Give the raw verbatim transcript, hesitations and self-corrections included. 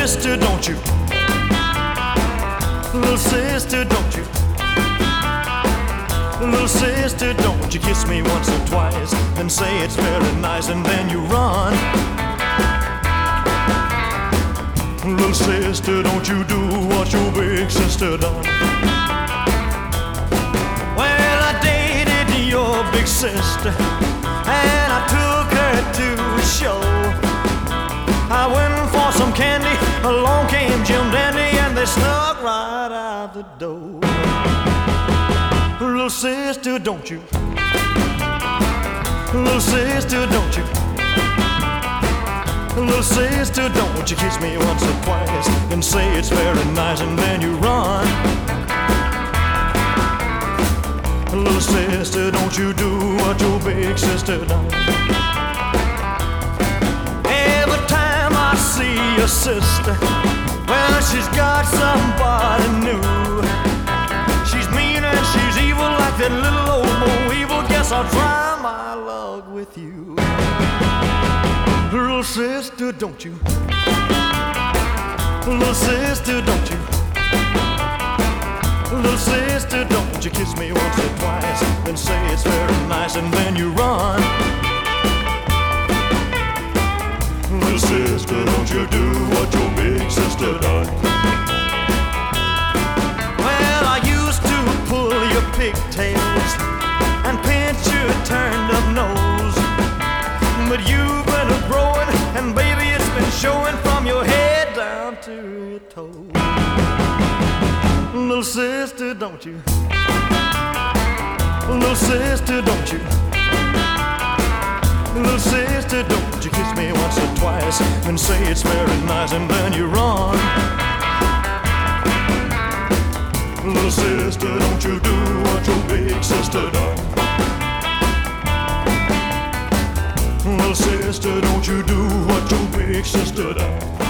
sister, don't you? Little sister, don't you? Little sister, don't you kiss me once or twice and say it's very nice and then you run. Little sister, don't you do what your big sister done. Well, I dated your big sister and I took her to a show. I went for some candy, along came Jim Dandy, and they snuck right out the door. Little sister, don't you? Little sister, don't you? Little sister, don't you kiss me once or twice and say it's very nice and then you run. Little sister, don't you do what your big sister done. Every time I see your sister, well, she's got somebody new. She's mean and she's evil like that little old Bo Evil. Guess I'll try my luck with you. Little sister, don't you? Little sister, don't you? Little sister, don't you kiss me once or twice and say it's very nice and then you run. Little sister, don't you do what your big sister done. Well, I used to pull your pigtails and pinch your turned up nose, but you've been growing and baby it's been showing from your head down to your toes. Little sister, don't you? Little sister, don't you? Little sister, don't you kiss me once or twice and say it's very nice and then you run. Little sister, don't you do what your big sister done. Little sister, don't you do what your big sister done.